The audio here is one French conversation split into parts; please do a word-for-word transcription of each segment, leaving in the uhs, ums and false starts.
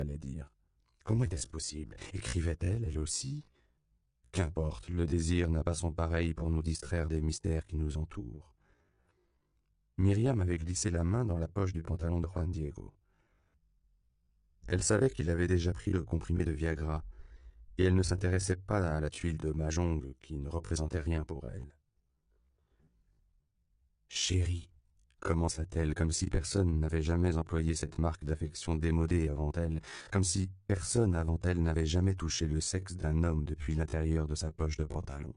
allait dire. Comment était-ce possible? Écrivait-elle, elle aussi? Qu'importe, le désir n'a pas son pareil pour nous distraire des mystères qui nous entourent. Myriam avait glissé la main dans la poche du pantalon de Juan Diego. Elle savait qu'il avait déjà pris le comprimé de Viagra, et elle ne s'intéressait pas à la tuile de Mahjong qui ne représentait rien pour elle. « Chérie », commença-t-elle, comme si personne n'avait jamais employé cette marque d'affection démodée avant elle, comme si personne avant elle n'avait jamais touché le sexe d'un homme depuis l'intérieur de sa poche de pantalon.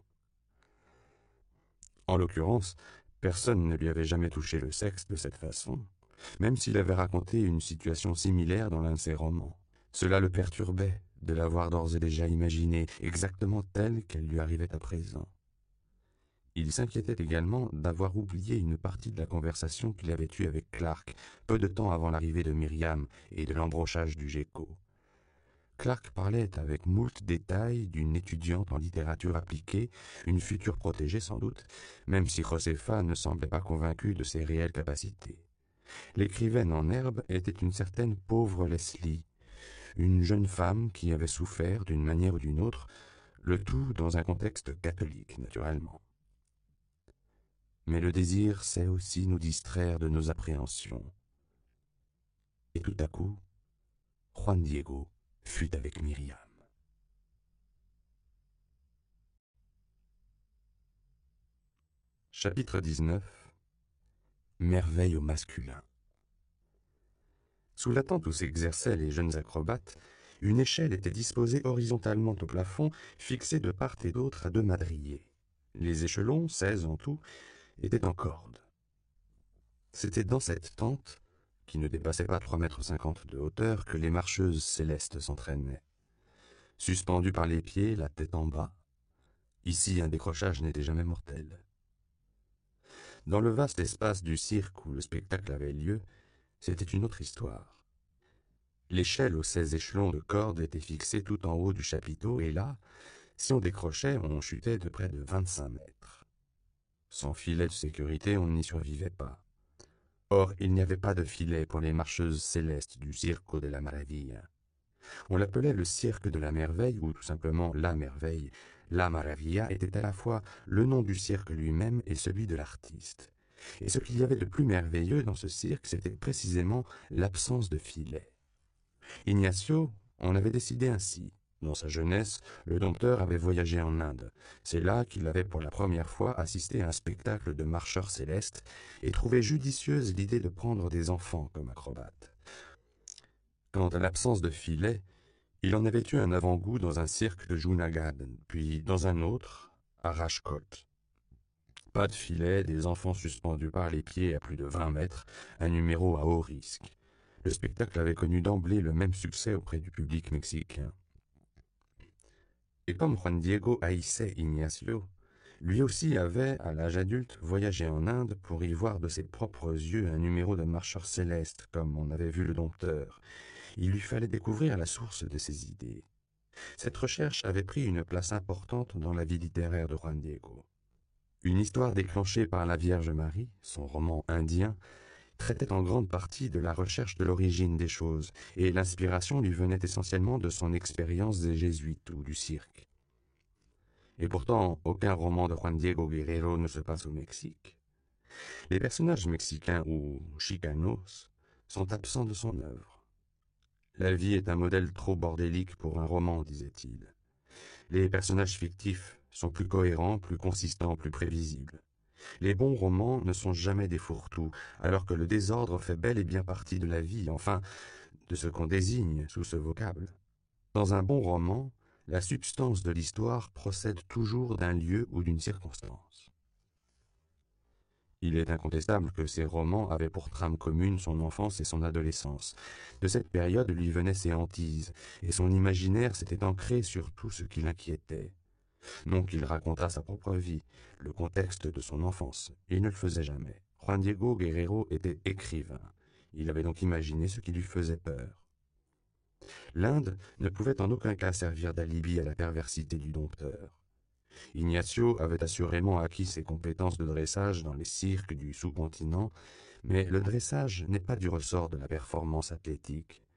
En l'occurrence, personne ne lui avait jamais touché le sexe de cette façon, même s'il avait raconté une situation similaire dans l'un de ses romans. Cela le perturbait de l'avoir d'ores et déjà imaginée exactement telle qu'elle lui arrivait à présent. Il s'inquiétait également d'avoir oublié une partie de la conversation qu'il avait eue avec Clark peu de temps avant l'arrivée de Myriam et de l'embrochage du gecko. Clark parlait avec moult détails d'une étudiante en littérature appliquée, une future protégée sans doute, même si Josefa ne semblait pas convaincue de ses réelles capacités. L'écrivaine en herbe était une certaine pauvre Leslie, une jeune femme qui avait souffert d'une manière ou d'une autre, le tout dans un contexte catholique naturellement. Mais le désir sait aussi nous distraire de nos appréhensions. Et tout à coup, Juan Diego fut avec Myriam. Chapitre dix-neuf. Merveille au masculin. Sous la tente où s'exerçaient les jeunes acrobates, une échelle était disposée horizontalement au plafond, fixée de part et d'autre à deux madriers. Les échelons, seize en tout, étaient en corde. C'était dans cette tente, qui ne dépassait pas trois mètres cinquante de hauteur, que les marcheuses célestes s'entraînaient. Suspendues par les pieds, la tête en bas, ici un décrochage n'était jamais mortel. Dans le vaste espace du cirque où le spectacle avait lieu, c'était une autre histoire. L'échelle aux seize échelons de cordes était fixée tout en haut du chapiteau, et là, si on décrochait, on chutait de près de vingt-cinq mètres. Sans filet de sécurité, on n'y survivait pas. Or, il n'y avait pas de filet pour les marcheuses célestes du Circo de la Maravilla. On l'appelait le cirque de la merveille, ou tout simplement la merveille. La Maravilla était à la fois le nom du cirque lui-même et celui de l'artiste. Et ce qu'il y avait de plus merveilleux dans ce cirque, c'était précisément l'absence de filet. Ignacio en avait décidé ainsi. Dans sa jeunesse, le dompteur avait voyagé en Inde. C'est là qu'il avait pour la première fois assisté à un spectacle de marcheurs célestes et trouvé judicieuse l'idée de prendre des enfants comme acrobates. Quant à l'absence de filet, il en avait eu un avant-goût dans un cirque de Junagadh, puis dans un autre, à Rajkot. Pas de filet, des enfants suspendus par les pieds à plus de vingt mètres, un numéro à haut risque. Le spectacle avait connu d'emblée le même succès auprès du public mexicain. Et comme Juan Diego haïssait Ignacio, lui aussi avait, à l'âge adulte, voyagé en Inde pour y voir de ses propres yeux un numéro de marcheurs célestes, comme on avait vu le dompteur. Il lui fallait découvrir la source de ses idées. Cette recherche avait pris une place importante dans la vie littéraire de Juan Diego. Une histoire déclenchée par la Vierge Marie, son roman indien, traitait en grande partie de la recherche de l'origine des choses, et l'inspiration lui venait essentiellement de son expérience des jésuites ou du cirque. Et pourtant, aucun roman de Juan Diego Guerrero ne se passe au Mexique. Les personnages mexicains ou chicanos sont absents de son œuvre. La vie est un modèle trop bordélique pour un roman, disait-il. Les personnages fictifs sont plus cohérents, plus consistants, plus prévisibles. Les bons romans ne sont jamais des fourre-tout, alors que le désordre fait bel et bien partie de la vie, enfin, de ce qu'on désigne sous ce vocable. Dans un bon roman, la substance de l'histoire procède toujours d'un lieu ou d'une circonstance. Il est incontestable que ces romans avaient pour trame commune son enfance et son adolescence. De cette période lui venaient ses hantises, et son imaginaire s'était ancré sur tout ce qui l'inquiétait. Non qu'il racontât sa propre vie, le contexte de son enfance. Il ne le faisait jamais. Juan Diego Guerrero était écrivain. Il avait donc imaginé ce qui lui faisait peur. L'Inde ne pouvait en aucun cas servir d'alibi à la perversité du dompteur. Ignacio avait assurément acquis ses compétences de dressage dans les cirques du sous-continent, mais le dressage n'est pas du ressort de la performance athlétique.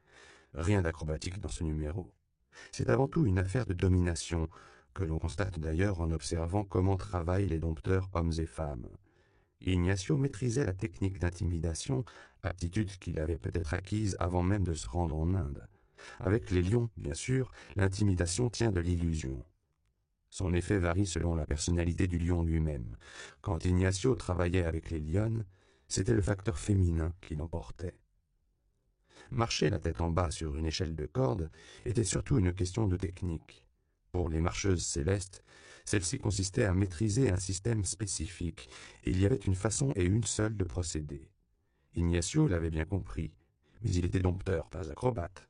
Rien d'acrobatique dans ce numéro. C'est avant tout une affaire de domination, que l'on constate d'ailleurs en observant comment travaillent les dompteurs hommes et femmes. Ignacio maîtrisait la technique d'intimidation, aptitude qu'il avait peut-être acquise avant même de se rendre en Inde. Avec les lions, bien sûr, l'intimidation tient de l'illusion. Son effet varie selon la personnalité du lion lui-même. Quand Ignacio travaillait avec les lionnes, c'était le facteur féminin qui l'emportait. Marcher la tête en bas sur une échelle de corde était surtout une question de technique. Pour les marcheuses célestes, celle-ci consistait à maîtriser un système spécifique, et il y avait une façon et une seule de procéder. Ignacio l'avait bien compris, mais il était dompteur, pas acrobate.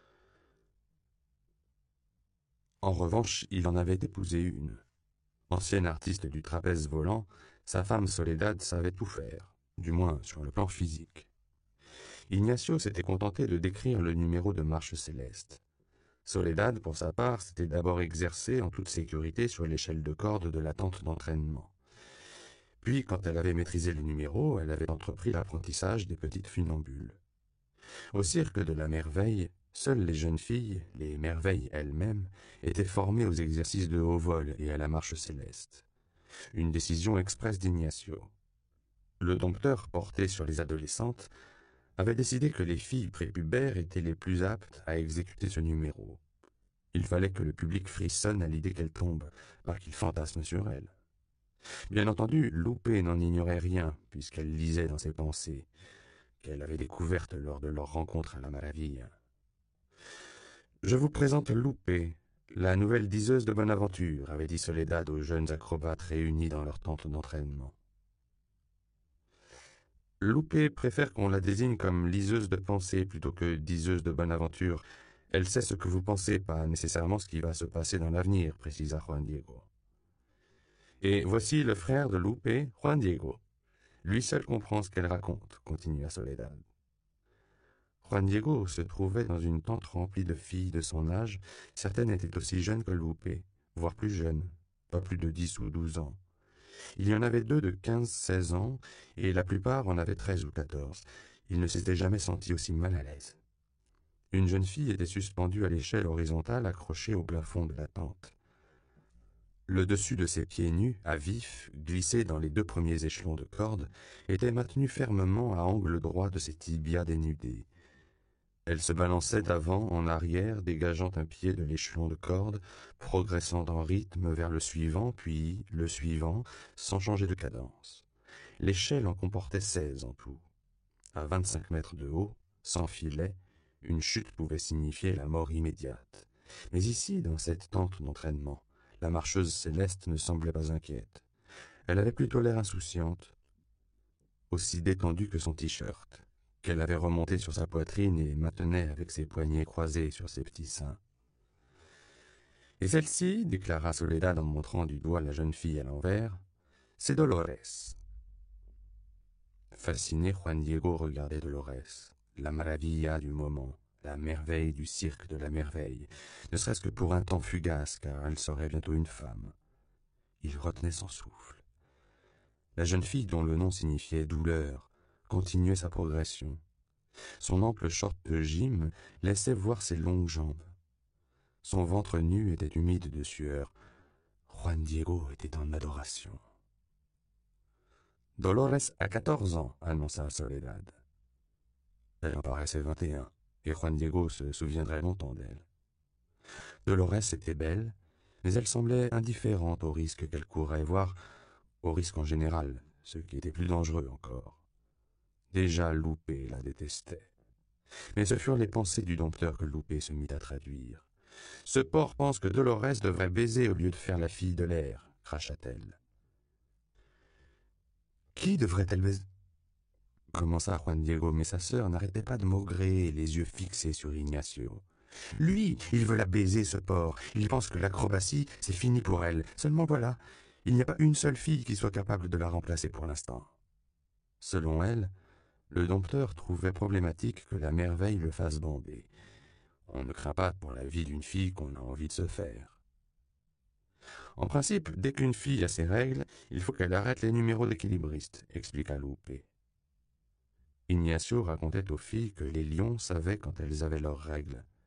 En revanche, il en avait épousé une. Ancienne artiste du trapèze volant, sa femme Soledad savait tout faire, du moins sur le plan physique. Ignacio s'était contenté de décrire le numéro de marche céleste. Soledad, pour sa part, s'était d'abord exercée en toute sécurité sur l'échelle de corde de la tente d'entraînement. Puis, quand elle avait maîtrisé le numéro, elle avait entrepris l'apprentissage des petites funambules. Au cirque de la merveille, seules les jeunes filles, les merveilles elles-mêmes, étaient formées aux exercices de haut vol et à la marche céleste. Une décision expresse d'Ignacio. Le dompteur, porté sur les adolescentes, avait décidé que les filles prépubères étaient les plus aptes à exécuter ce numéro. Il fallait que le public frissonne à l'idée qu'elle tombe, pas qu'il fantasme sur elle. Bien entendu, Loupé n'en ignorait rien, puisqu'elle lisait dans ses pensées, qu'elle avait découvertes lors de leur rencontre à la Maravilla. « Je vous présente Loupé, la nouvelle diseuse de Bonaventure », avait dit Soledad aux jeunes acrobates réunis dans leur tente d'entraînement. Loupé préfère qu'on la désigne comme liseuse de pensée plutôt que diseuse de bonne aventure. Elle sait ce que vous pensez, pas nécessairement ce qui va se passer dans l'avenir, précisa Juan Diego. Et voici le frère de Loupé, Juan Diego. Lui seul comprend ce qu'elle raconte, continua Soledad. Juan Diego se trouvait dans une tente remplie de filles de son âge. Certaines étaient aussi jeunes que Loupé, voire plus jeunes, pas plus de dix ou douze ans. Il y en avait deux de quinze seize ans, et la plupart en avaient treize ou quatorze. Il ne s'était jamais senti aussi mal à l'aise. Une jeune fille était suspendue à l'échelle horizontale accrochée au plafond de la tente. Le dessus de ses pieds nus, à vif, glissé dans les deux premiers échelons de corde, était maintenu fermement à angle droit de ses tibias dénudés. Elle se balançait d'avant en arrière, dégageant un pied de l'échelon de corde, progressant en rythme vers le suivant, puis le suivant, sans changer de cadence. L'échelle en comportait seize en tout. À vingt-cinq mètres de haut, sans filet, une chute pouvait signifier la mort immédiate. Mais ici, dans cette tente d'entraînement, la marcheuse céleste ne semblait pas inquiète. Elle avait plutôt l'air insouciante, aussi détendue que son t-shirt, qu'elle avait remonté sur sa poitrine et maintenait avec ses poignets croisés sur ses petits seins. « Et celle-ci, déclara Soledad en montrant du doigt la jeune fille à l'envers, c'est Dolores. » Fasciné, Juan Diego regardait Dolores, la maravilla du moment, la merveille du cirque de la merveille, ne serait-ce que pour un temps fugace, car elle serait bientôt une femme. Il retenait son souffle. La jeune fille, dont le nom signifiait douleur, continuait sa progression. Son ample short de gym laissait voir ses longues jambes. Son ventre nu était humide de sueur. Juan Diego était en adoration. « Dolores a quatorze ans, annonça Soledad. Elle en paraissait vingt et un, et Juan Diego se souviendrait longtemps d'elle. Dolores était belle, mais elle semblait indifférente au risque qu'elle courait, voire au risque en général, ce qui était plus dangereux encore. Déjà Loupé la détestait. Mais ce furent les pensées du dompteur que Loupé se mit à traduire. « Ce porc pense que Dolores devrait baiser au lieu de faire la fille de l'air, cracha-t-elle. »« Qui devrait-elle baiser ?» commença Juan Diego, mais sa sœur n'arrêtait pas de maugréer, les yeux fixés sur Ignacio. « Lui, il veut la baiser, ce porc. Il pense que l'acrobatie, c'est fini pour elle. Seulement voilà, il n'y a pas une seule fille qui soit capable de la remplacer pour l'instant. » Selon elle, le dompteur trouvait problématique que la merveille le fasse bander. On ne craint pas pour la vie d'une fille qu'on a envie de se faire. En principe, dès qu'une fille a ses règles, il faut qu'elle arrête les numéros d'équilibriste, expliqua Loupé. Ignacio racontait aux filles que les lions savaient quand elles avaient leurs règles.